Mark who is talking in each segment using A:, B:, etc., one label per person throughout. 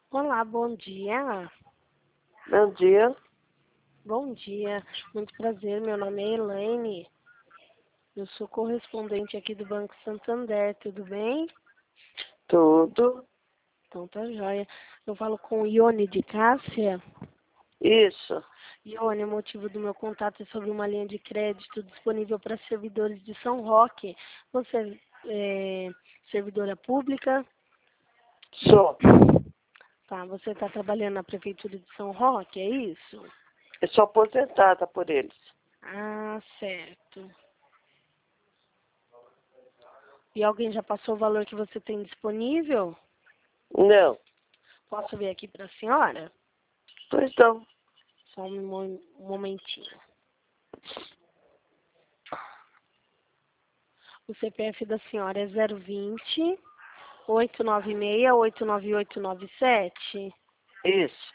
A: Olá, bom dia.
B: Bom dia.
A: Bom dia, muito prazer. Meu nome é Elaine. Eu sou correspondente aqui do Banco Santander, tudo bem?
B: Tudo.
A: Então tá joia. Eu falo com Ione de Cássia.
B: Isso.
A: Ione, o motivo do meu contato é sobre uma linha de crédito disponível para servidores de São Roque. Você é servidora pública?
B: Sou.
A: Tá, você está trabalhando na Prefeitura de São Roque, é isso?
B: Eu sou aposentada por eles.
A: Ah, certo. E alguém já passou o valor que você tem disponível?
B: Não.
A: Posso ver aqui para a senhora?
B: Pois não.
A: Só um momentinho. O CPF da senhora é 020 896 89897.
B: Isso.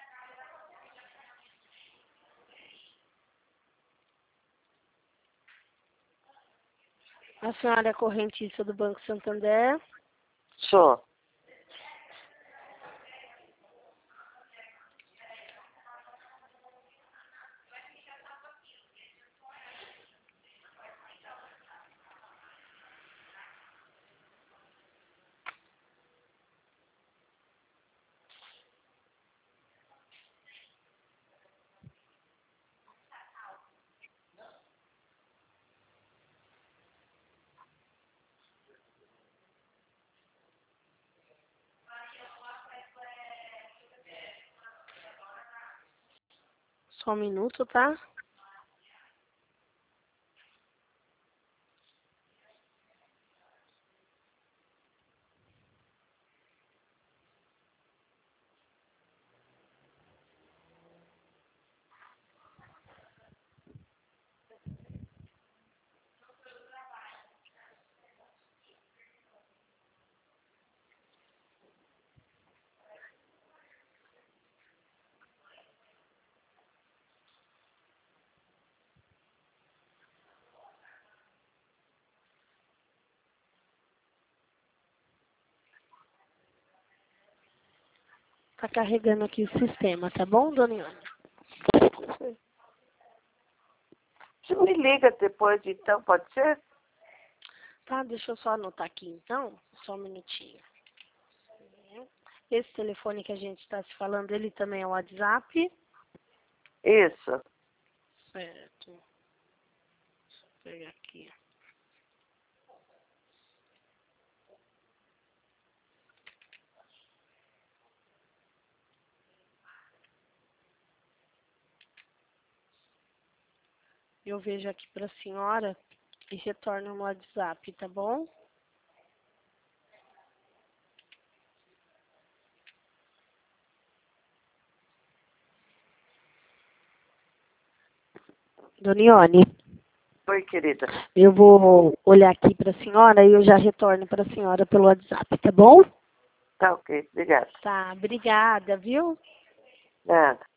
A: A senhora é correntista do Banco Santander.
B: Sou.
A: Só um minuto, tá? Tá carregando aqui o sistema, tá bom, dona Ione?
B: Você me liga depois, então, pode ser?
A: Tá, deixa eu só anotar aqui, então. Só um minutinho. Esse telefone que a gente está se falando, ele também é o WhatsApp?
B: Isso.
A: Certo. Deixa eu pegar aqui. Eu vejo aqui para a senhora e retorno no WhatsApp, tá bom? Dona Ione,
B: Oi, querida.
A: eu vou olhar aqui para a senhora e eu já retorno para a senhora pelo WhatsApp, tá bom?
B: Tá ok. Obrigada.
A: Tá, obrigada, viu?
B: Nada.